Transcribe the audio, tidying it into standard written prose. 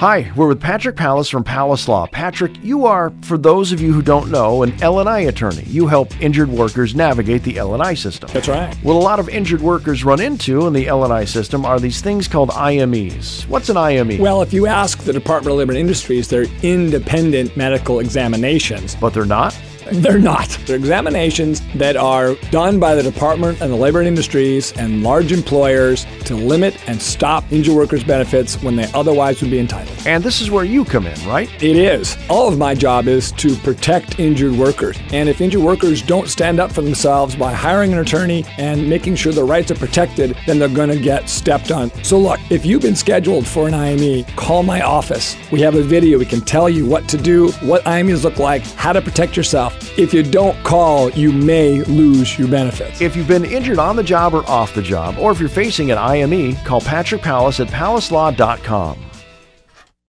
Hi, we're with Patrick Pallas from Pallas Law. Patrick, you are, for those of you who don't know, an L&I attorney. You help injured workers navigate the L&I system. That's right. What a lot of injured workers run into in the L&I system are these things called IMEs. What's an IME? Well, if you ask the Department of Labor and Industries, they're independent medical examinations. But they're not? They're not. They're examinations that are done by the Department of the Labor and Industries and large employers to limit and stop injured workers' benefits when they otherwise would be entitled. And this is where you come in, right? It is. All of my job is to protect injured workers. And if injured workers don't stand up for themselves by hiring an attorney and making sure their rights are protected, then they're going to get stepped on. So look, if you've been scheduled for an IME, call my office. We have a video. We can tell you what to do, what IMEs look like, how to protect yourself. If you don't call, you may lose your benefits. If you've been injured on the job or off the job, or if you're facing an IME, call Patrick Pallas at pallaslaw.com.